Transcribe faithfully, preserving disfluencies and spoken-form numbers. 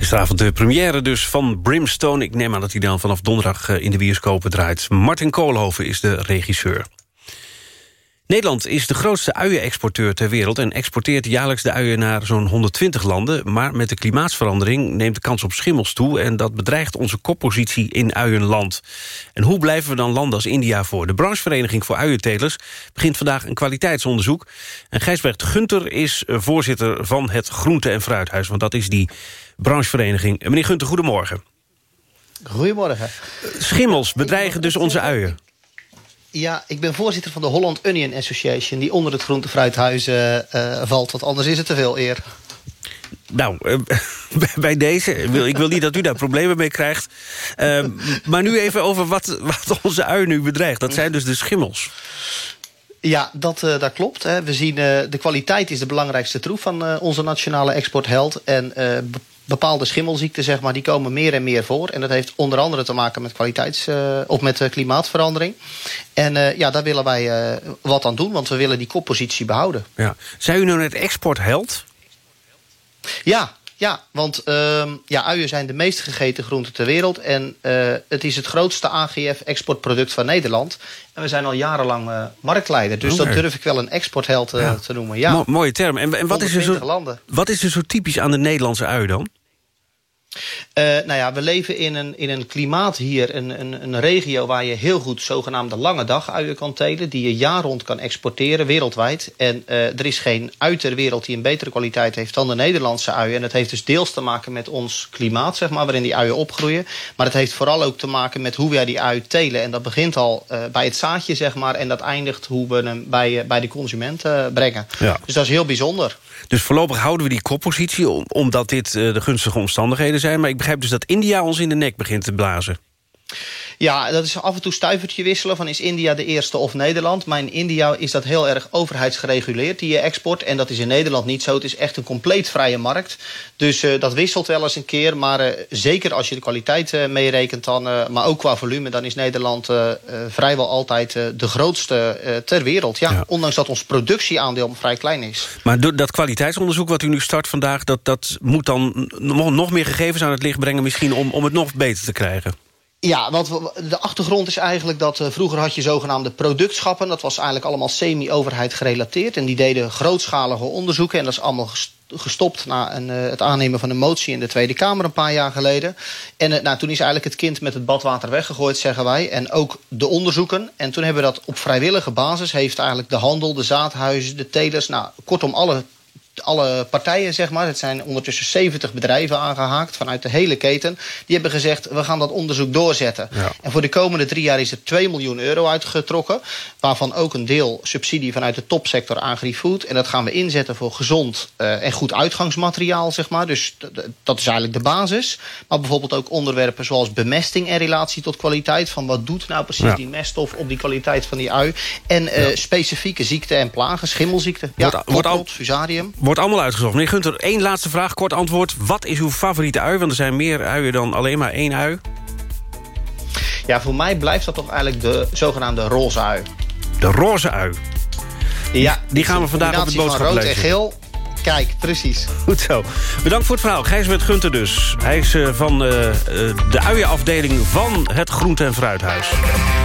Gisteravond de première dus van Brimstone. Ik neem aan dat hij dan vanaf donderdag in de bioscopen draait. Martin Koolhoven is de regisseur. Nederland is de grootste uienexporteur ter wereld... en exporteert jaarlijks de uien naar zo'n honderdtwintig landen. Maar met de klimaatsverandering neemt de kans op schimmels toe... en dat bedreigt onze koppositie in uienland. En hoe blijven we dan landen als India voor? De branchevereniging voor uientelers begint vandaag een kwaliteitsonderzoek. En Gijsbert Gunter is voorzitter van het Groente- en Fruithuis... want dat is die branchevereniging. Meneer Gunter, goedemorgen. Goedemorgen. Schimmels bedreigen dus onze uien. Ja, ik ben voorzitter van de Holland Onion Association... die onder het Groente-Fruithuis uh, uh, valt, want anders is het te veel eer. Nou, uh, bij deze, ik wil niet dat u daar problemen mee krijgt. Uh, maar nu even over wat, wat onze uien nu bedreigt. Dat zijn dus de schimmels. Ja, dat, uh, dat klopt. Hè. We zien, uh, de kwaliteit is de belangrijkste troef van uh, onze nationale exportheld. En uh, bepaalde schimmelziekten, zeg maar, die komen meer en meer voor. En dat heeft onder andere te maken met kwaliteits, uh, of met uh, klimaatverandering. En uh, ja, daar willen wij uh, wat aan doen, want we willen die koppositie behouden. Ja. Zijn u nou net exportheld? Ja, ja, want uh, ja, uien zijn de meest gegeten groente ter wereld. En uh, het is het grootste A G F-exportproduct van Nederland. En we zijn al jarenlang uh, marktleider. Dus okay. Dat durf ik wel een exportheld uh, ja. te noemen. Ja. Mo- mooie term. En, en wat, is er zo, landen. wat is er zo typisch aan de Nederlandse ui dan? Uh, nou ja, we leven in een, in een klimaat hier, een, een, een regio waar je heel goed zogenaamde lange dag uien kan telen, die je jaar rond kan exporteren, wereldwijd. En uh, er is geen ui ter wereld die een betere kwaliteit heeft dan de Nederlandse uien. En dat heeft dus deels te maken met ons klimaat, zeg maar, waarin die uien opgroeien. Maar het heeft vooral ook te maken met hoe wij die ui telen. En dat begint al uh, bij het zaadje, zeg maar, en dat eindigt hoe we hem bij, uh, bij de consument uh, brengen. Ja. Dus dat is heel bijzonder. Dus voorlopig houden we die koppositie, omdat dit uh, de gunstige omstandigheden zijn. Maar ik begrijp dus dat India ons in de nek begint te blazen. Ja, dat is af en toe stuivertje wisselen van is India de eerste of Nederland. Maar in India is dat heel erg overheidsgereguleerd, die export. En dat is in Nederland niet zo. Het is echt een compleet vrije markt. Dus uh, dat wisselt wel eens een keer. Maar uh, zeker als je de kwaliteit uh, meerekent, dan, uh, maar ook qua volume, dan is Nederland uh, uh, vrijwel altijd uh, de grootste uh, ter wereld. Ja, ja. Ondanks dat ons productieaandeel vrij klein is. Maar door dat kwaliteitsonderzoek wat u nu start vandaag, dat, dat moet dan nog meer gegevens aan het licht brengen misschien om, om het nog beter te krijgen. Ja, want de achtergrond is eigenlijk dat uh, vroeger had je zogenaamde productschappen. Dat was eigenlijk allemaal semi-overheid gerelateerd. En die deden grootschalige onderzoeken. En dat is allemaal gestopt na een, uh, het aannemen van een motie in de Tweede Kamer een paar jaar geleden. En uh, nou, toen is eigenlijk het kind met het badwater weggegooid, zeggen wij. En ook de onderzoeken. En toen hebben we dat op vrijwillige basis. Heeft eigenlijk de handel, de zaadhuizen, de telers, nou, kortom alle alle partijen, zeg maar. Het zijn ondertussen zeventig bedrijven aangehaakt vanuit de hele keten. Die hebben gezegd, we gaan dat onderzoek doorzetten. Ja. En voor de komende drie jaar is er twee miljoen euro uitgetrokken. Waarvan ook een deel subsidie vanuit de topsector agri-food. En dat gaan we inzetten voor gezond uh, en goed uitgangsmateriaal, zeg maar. Dus d- d- dat is eigenlijk de basis. Maar bijvoorbeeld ook onderwerpen zoals bemesting en relatie tot kwaliteit. Van wat doet nou precies ja. die meststof op die kwaliteit van die ui. En uh, ja. specifieke ziekten en plagen, schimmelziekten. Ja, wordt, wordt al, fusarium. Wordt allemaal uitgezocht. Meneer Gunter, één laatste vraag, kort antwoord. Wat is uw favoriete ui? Want er zijn meer uien dan alleen maar één ui. Ja, voor mij blijft dat toch eigenlijk de zogenaamde roze ui. De roze ui? Ja. Die, die gaan we vandaag op het boodschap rood lezen. En geel. Kijk, precies. Goed zo. Bedankt voor het verhaal. Gijsbert Gunter dus. Hij is uh, van uh, uh, de uienafdeling van het Groente- en Fruithuis.